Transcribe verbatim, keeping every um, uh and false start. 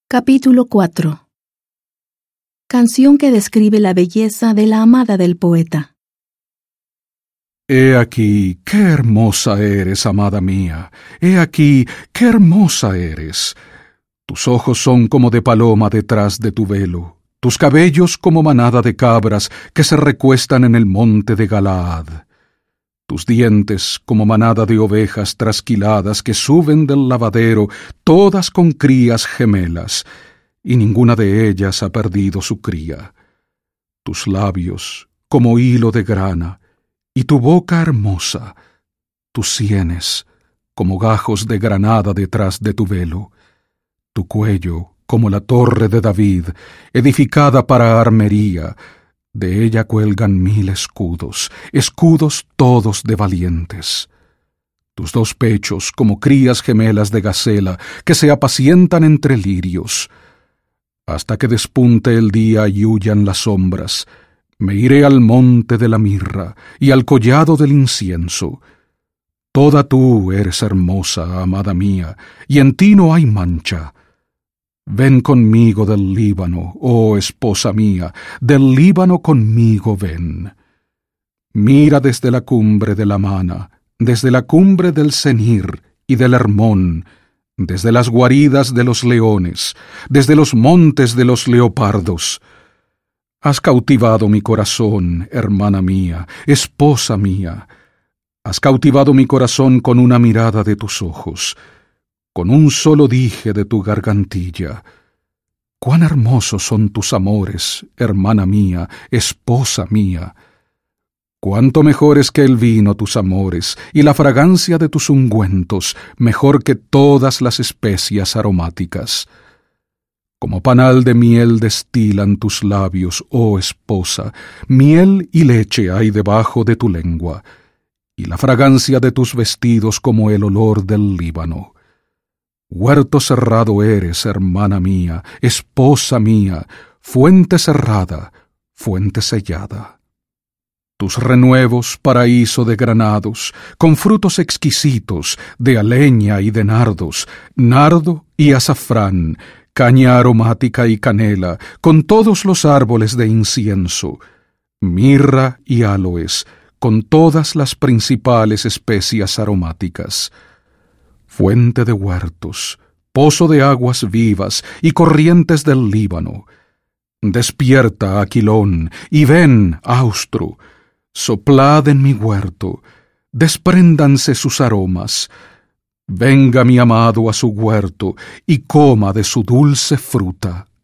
Capítulo cuatro. Canción que describe la belleza de la amada del poeta. He aquí, qué hermosa eres, amada mía. He aquí, qué hermosa eres. Tus ojos son como de paloma detrás de tu velo, tus cabellos como manada de cabras que se recuestan en el monte de Galaad. Tus dientes como manada de ovejas trasquiladas que suben del lavadero, todas con crías gemelas, y ninguna de ellas ha perdido su cría. Tus labios como hilo de grana, y tu boca hermosa, tus sienes como gajos de granada detrás de tu velo, tu cuello como la torre de David, edificada para armería. De ella cuelgan mil escudos, escudos todos de valientes. Tus dos pechos como crías gemelas de gacela que se apacientan entre lirios. Hasta que despunte el día y huyan las sombras, me iré al monte de la mirra y al collado del incienso. Toda tú eres hermosa, amada mía, y en ti no hay mancha. Ven conmigo del Líbano, oh esposa mía, del Líbano conmigo ven. Mira desde la cumbre de la Mana, desde la cumbre del Senir y del Hermón, desde las guaridas de los leones, desde los montes de los leopardos. Has cautivado mi corazón, hermana mía, esposa mía. Has cautivado mi corazón con una mirada de tus ojos, con un solo dije de tu gargantilla. Cuán hermosos son tus amores, hermana mía, esposa mía. Cuánto mejores que el vino tus amores, y la fragancia de tus ungüentos, mejor que todas las especias aromáticas. Como panal de miel destilan tus labios, oh esposa, miel y leche hay debajo de tu lengua, y la fragancia de tus vestidos como el olor del Líbano. Huerto cerrado eres, hermana mía, esposa mía, fuente cerrada, fuente sellada. Tus renuevos, paraíso de granados, con frutos exquisitos, de aleña y de nardos, nardo y azafrán, caña aromática y canela, con todos los árboles de incienso, mirra y áloes, con todas las principales especias aromáticas. Fuente de huertos, pozo de aguas vivas y corrientes del Líbano. Despierta, Aquilón, y ven, Austro, soplad en mi huerto, despréndanse sus aromas. Venga mi amado a su huerto y coma de su dulce fruta.